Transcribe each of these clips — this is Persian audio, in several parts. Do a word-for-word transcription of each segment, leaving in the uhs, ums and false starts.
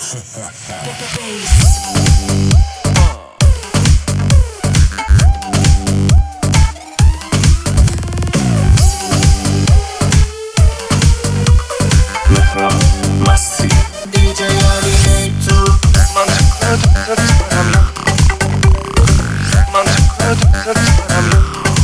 مستی دیجی علی تو من چقدر دوست دارم من چقدر دوست دارم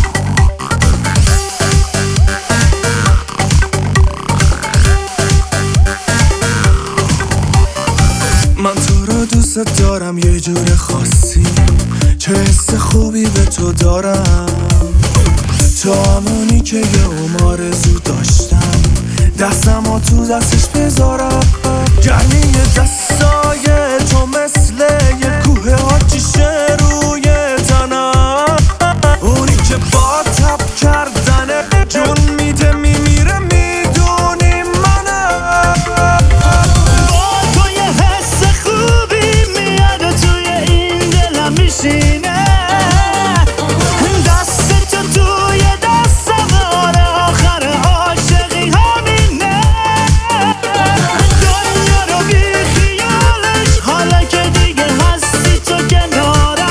من تو رو دوست دارم یه جور خاصی، چه حس خوبی به تو دارم. تو همونی که یه عمر آرزو داشتم، دستمو تو دستش بذارم. گرمی دستای تو مثل یه کوه آتیشه روی تنم، اونی که با تب کردنه جون میده میمیره میدونی منم. با تو یه حس خوبی میاد و توی این دلم میشینه، دست تو توی دستم آره آخر عاشقی همینه. دنیا رو بی خیالش حالا که دیگه هستی تو کنارم،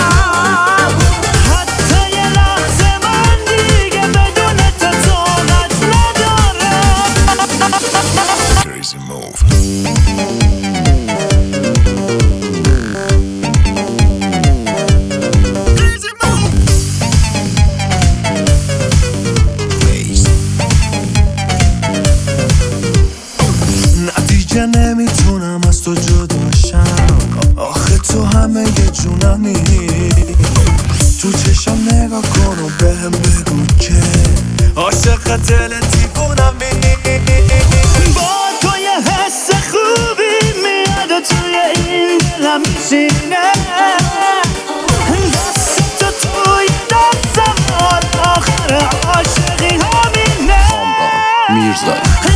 حتی یه لحظه من دیگه بدون تو طاقت ندارم. Crazy move. دیگه نمیتونم از تو جداشم، آخه تو همه یه جونمی. تو چشم نگاه کن و بهم بگو که عاشق دل دیوونمی. با تو یه حس خوبی میاد و توی این دلم میشینه، دست تو توی دستم آخر عاشقی همینه. میرزا